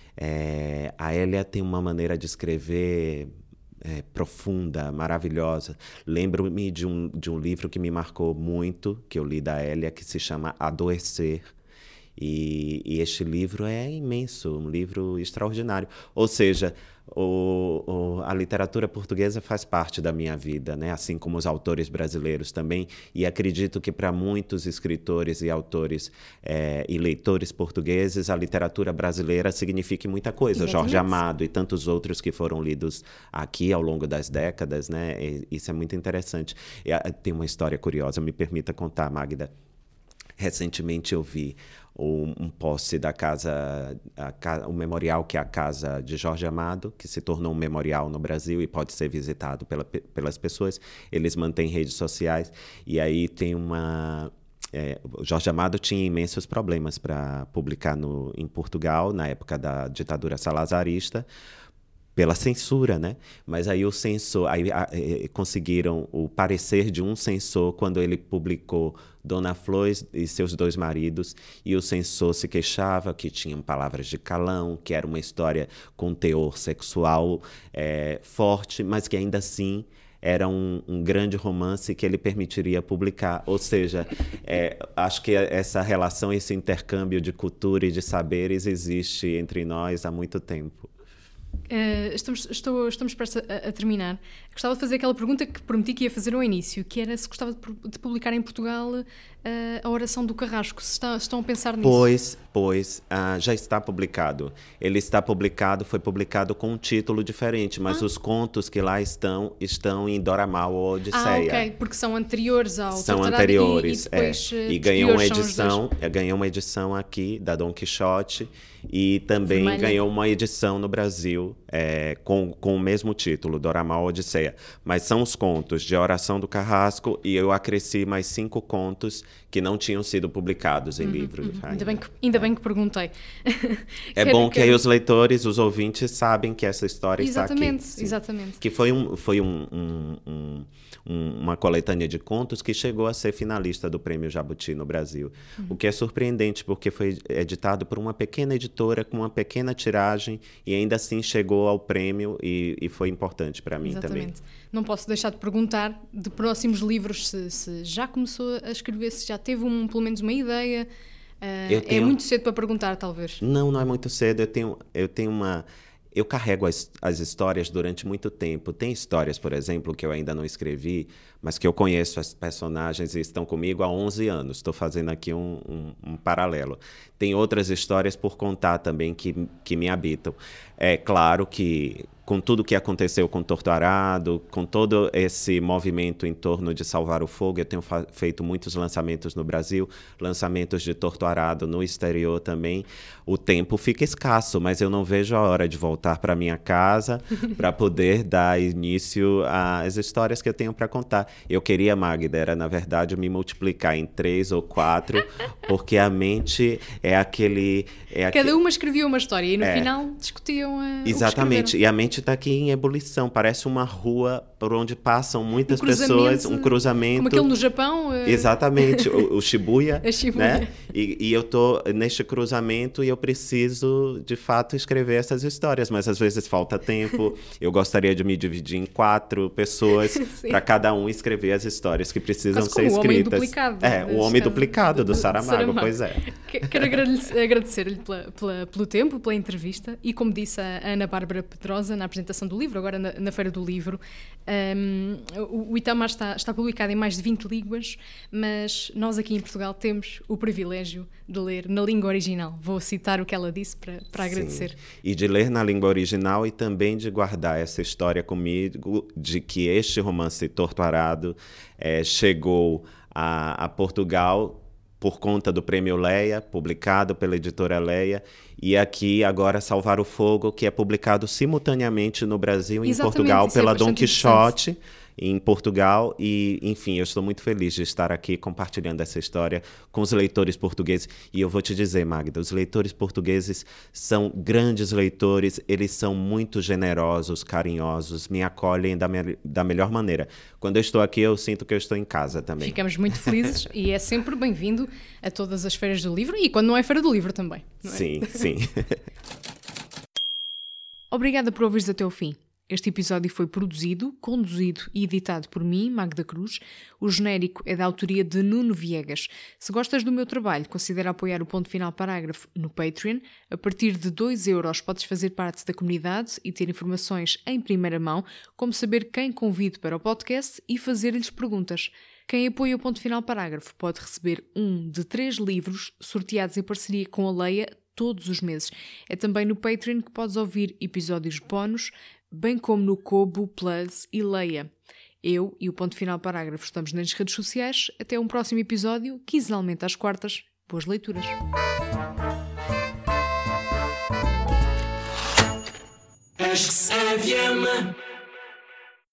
É, a Hélia tem uma maneira de escrever... É, profunda, maravilhosa. Lembro-me de um, de um livro que me marcou muito, que eu li da Hélia, que se chama Adoecer. E, e este livro é imenso, um livro extraordinário. Ou seja, o, o, a literatura portuguesa faz parte da minha vida, né? Assim como os autores brasileiros também. E acredito que para muitos escritores e autores é, e leitores portugueses, a literatura brasileira signifique muita coisa. Exatamente. Jorge Amado e tantos outros que foram lidos aqui ao longo das décadas, né? E isso é muito interessante. E, tem uma história curiosa, me permita contar, Magda. Recentemente eu vi um, um poste da casa, a, o memorial que é a casa de Jorge Amado, que se tornou um memorial no Brasil e pode ser visitado pela, pelas pessoas. Eles mantêm redes sociais e aí tem uma... É, o Jorge Amado tinha imensos problemas para publicar no, em Portugal, na época da ditadura salazarista, pela censura, né? Mas aí o censor, aí a, a, conseguiram o parecer de um censor quando ele publicou Dona Flor e seus dois maridos, e o censor se queixava que tinham palavras de calão, que era uma história com teor sexual é, forte, mas que ainda assim era um, um grande romance que ele permitiria publicar. Ou seja, é, acho que essa relação, esse intercâmbio de cultura e de saberes existe entre nós há muito tempo. Uh, estamos, estou, estamos prestes a, a terminar. Gostava de fazer aquela pergunta que prometi que ia fazer ao início, que era se gostava de, de publicar em Portugal uh, a Oração do Carrasco. Se, está, se estão a pensar nisso? Pois, pois uh, já está publicado. Ele está publicado, foi publicado com um título diferente, mas ah. os contos que lá estão, estão em Doramal ou Odisseia. Ah, ok, porque são anteriores ao São Torturado anteriores, e, e depois, é. E ganhou uma edição, ganhou uma edição aqui da Dom Quixote e também Vermelha. ganhou uma edição no Brasil é, com, com o mesmo título, Doramal Odisseia. Leia. Mas são os contos de Oração do Carrasco e eu acresci mais cinco contos que não tinham sido publicados em uhum, livro. Uhum. Ainda, bem que, ainda é. bem que perguntei. É bom que aí os leitores, os ouvintes, sabem que essa história exatamente, está aqui. Exatamente, Que foi, um, foi um, um, um, um, uma coletânea de contos que chegou a ser finalista do Prêmio Jabuti no Brasil. Uhum. O que é surpreendente, porque foi editado por uma pequena editora com uma pequena tiragem e ainda assim chegou ao prêmio e, e foi importante para mim exatamente. também. Não posso deixar de perguntar de próximos livros se, se já começou a escrever, se já teve um, pelo menos uma ideia. Uh, tenho... É muito cedo para perguntar, talvez. Não, não é muito cedo. Eu tenho, eu tenho uma... Eu carrego as, as histórias durante muito tempo. Tem histórias, por exemplo, que eu ainda não escrevi, mas que eu conheço as personagens e estão comigo há onze anos. Estou fazendo aqui um, um, um paralelo. Tem outras histórias por contar também que, que me habitam. É claro que, com tudo que aconteceu com Torto Arado, com todo esse movimento em torno de Salvar o Fogo, eu tenho feito muitos lançamentos no Brasil, lançamentos de Torto Arado no exterior também. O tempo fica escasso, mas eu não vejo a hora de voltar para minha casa para poder dar início às histórias que eu tenho para contar. Eu queria, Magda, era, na verdade, me multiplicar em três ou quatro, porque a mente é aquele... É Cada aquele... uma escrevia uma história e no é. final discutiam a, exatamente, e a mente está aqui em ebulição, parece uma rua por onde passam muitas um pessoas, um cruzamento. Como aquele no Japão. Uh... Exatamente, o, o Shibuya, a Shibuya. Né? E, e eu estou neste cruzamento e eu preciso, de fato, escrever essas histórias, mas às vezes falta tempo, eu gostaria de me dividir em quatro pessoas, para cada um escrever as histórias que precisam Quase ser como escritas. O Homem Duplicado. É, o Homem Duplicado, do, do Saramago, Saramago, pois é. Quero agradecer-lhe pela, pela, pelo tempo, pela entrevista e, como disse a Ana Bárbara Pedrosa na apresentação do livro, agora na, na Feira do Livro, um, o, o Itamar está, está publicado em mais de vinte línguas, mas nós aqui em Portugal temos o privilégio de ler na língua original. Vou citar o que ela disse para, para agradecer. Sim. E de ler na língua original e também de guardar essa história comigo, de que este romance Torto Arado é, chegou a, a Portugal por conta do Prêmio Leia, publicado pela editora Leia, e aqui agora Salvar o Fogo, que é publicado simultaneamente no Brasil e em Portugal pela Dom Quixote, em Portugal, e enfim, eu estou muito feliz de estar aqui compartilhando essa história com os leitores portugueses. E eu vou te dizer, Magda, os leitores portugueses são grandes leitores, eles são muito generosos, carinhosos, me acolhem da, me- da melhor maneira. Quando eu estou aqui, eu sinto que eu estou em casa também. Ficamos muito felizes e é sempre bem-vindo a todas as feiras do livro e quando não é Feira do Livro também. Não é? Sim, sim. Obrigada por ouvires até o fim. Este episódio foi produzido, conduzido e editado por mim, Magda Cruz. O genérico é da autoria de Nuno Viegas. Se gostas do meu trabalho, considera apoiar o Ponto Final Parágrafo no Patreon. A partir de dois euros podes fazer parte da comunidade e ter informações em primeira mão, como saber quem convido para o podcast e fazer-lhes perguntas. Quem apoia o Ponto Final Parágrafo pode receber um de três livros sorteados em parceria com a Leia todos os meses. É também no Patreon que podes ouvir episódios bónus, bem como no Kobo, Plus e Leia. Eu e o Ponto Final Parágrafo estamos nas redes sociais. Até um próximo episódio, quinzenalmente às quartas. Boas leituras! Acho que se